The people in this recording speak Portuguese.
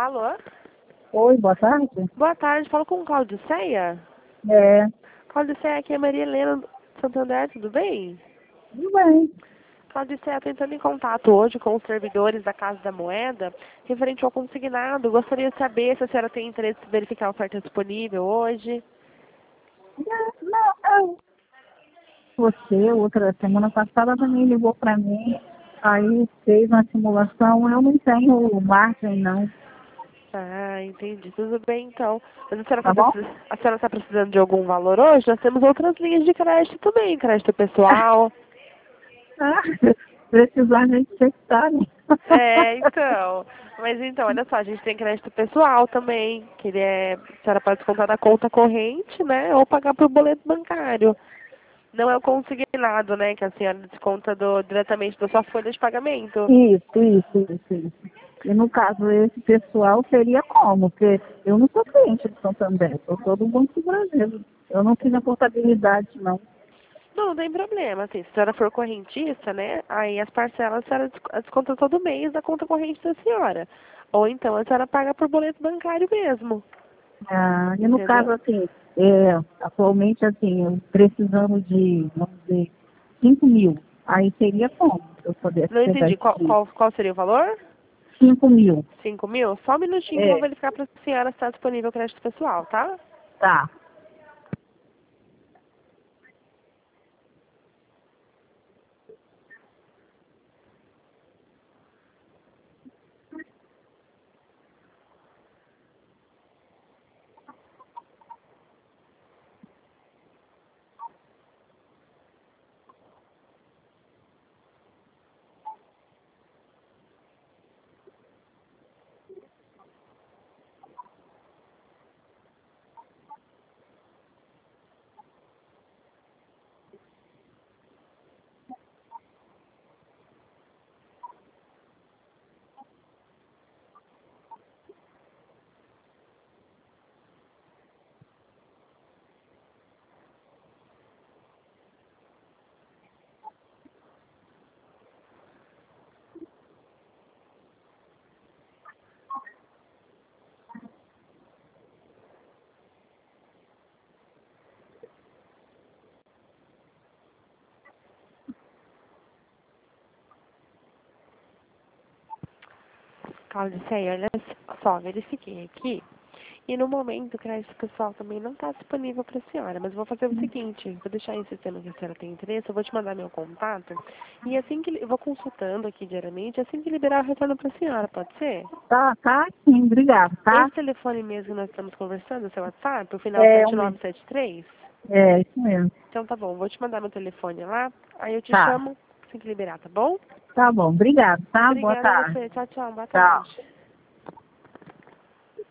Alô? Oi, boa tarde. Boa tarde, falo com o Claudiceia? É, Claudiceia, aqui é Maria Helena do Santander, tudo bem? tudo bem. Claudiceia, tô entrando em contato hoje com os servidores da Casa da Moeda, referente ao consignado. Gostaria de saber se a senhora tem interesse em verificar a oferta disponível hoje. Não, você, outra semana passada também ligou para mim, aí fez uma simulação, eu não tenho margem não, Ah, entendi. Tudo bem, então. Mas a senhora tá bom? está precisando de algum valor hoje? Nós temos outras linhas de crédito também, crédito pessoal. Ah, precisar a gente tem que estar, né? É, então. Mas então, olha só, a gente tem crédito pessoal também, que a senhora pode descontar da conta corrente, né? Ou pagar por boleto bancário. Não é o consignado, né? Que a senhora desconta diretamente da sua folha de pagamento. Isso. E no caso, esse pessoal seria como? Porque eu não sou cliente do Santander, eu sou do Banco do Brasil. Eu não fiz a portabilidade, não. Não, não tem problema, assim, se a senhora for correntista, né? Aí as parcelas a senhora desconta todo mês da conta corrente da senhora. Ou então a senhora paga por boleto bancário mesmo. Ah, e no Entendeu? caso, assim, atualmente, assim, eu precisando de, vamos dizer, 5 mil. Aí seria como se eu pudesse Não pegar entendi. esse dinheiro? Qual seria o valor? 5 mil. 5.000? Só um minutinho que eu vou É, verificar para a senhora se está disponível o crédito pessoal, tá? tá. Claudiceia, olha só, verifiquei aqui. E no momento o crédito pessoal também não está disponível para a senhora. Mas eu vou fazer o seguinte, vou deixar em sistema que a senhora tem interesse, eu vou te mandar meu contato. E assim que eu vou consultando aqui diariamente, assim que liberar eu retorno para a senhora, pode ser? Tá, sim, obrigado, tá? Esse telefone mesmo que nós estamos conversando, o seu WhatsApp, o final É, 7973? isso mesmo. Então tá bom, vou te mandar meu telefone lá, aí eu te Tá, chamo assim que liberar, tá bom? tá bom, obrigado, tá? Boa Obrigada a tarde. você. Tchau, tchau. Boa Tchau. tarde.